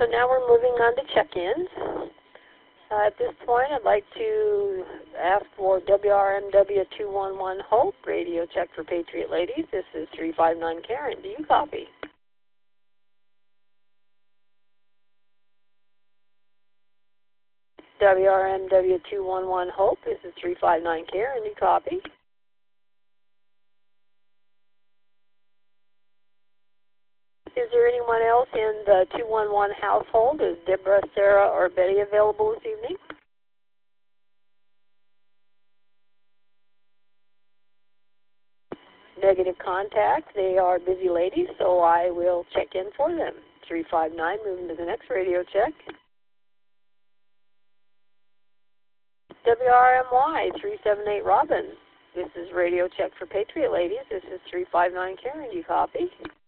So now we're moving on to check-ins. At this point, I'd like to ask for WRMW211 Hope, radio check for Patriot Ladies. This is 359 Karen. Do you copy? WRMW211 Hope, this is 359 Karen. Do you copy? Is there anyone else in the 211 household? Is Deborah, Sarah, or Betty available this evening? Negative contact. They are busy ladies, so I will check in for them. 359, moving to the next radio check. WRMY 378 Robin. This is radio check for Patriot Ladies. This is 359 Karen. Do you copy?